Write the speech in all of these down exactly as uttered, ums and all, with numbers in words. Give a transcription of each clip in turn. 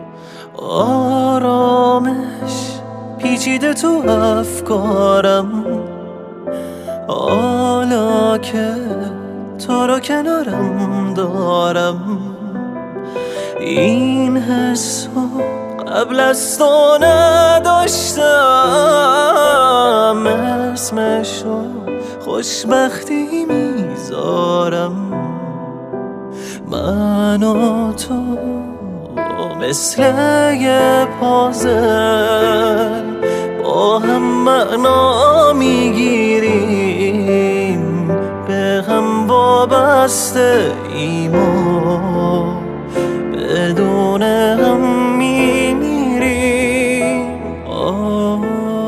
آرامش پیچیده تو افکارم، حالا که تو رو کنارم دارم. این حسو قبل از تو نداشتم، اسمشو خوشبختی میذارم. من و تو مثل یه پازل با هم معنا میگیریم، به هم وابسته ایم و بدون هم میمیریم. آه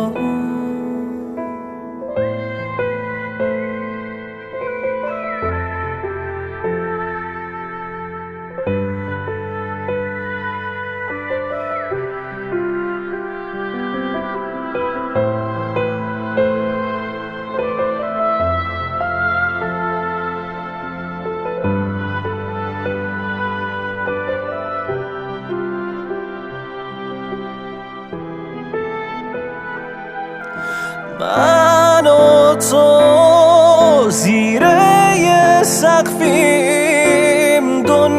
من و تو زیر یه سقفیم،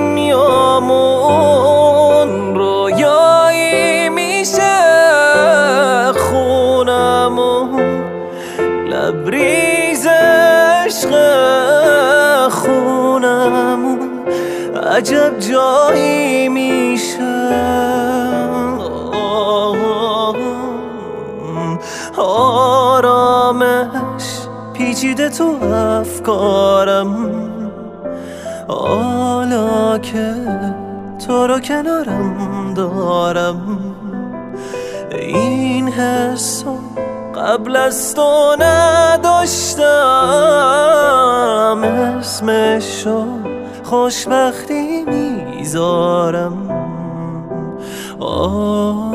دنیامون رویایی میشه، خونمون لبریز عشق، خونمون عجب جایی میشه. آرامش پیچیده تو افکارم، حالا که تو رو کنارم دارم. این حسو قبل از تو نداشتم، اسمشو خوشبختی میذارم. آه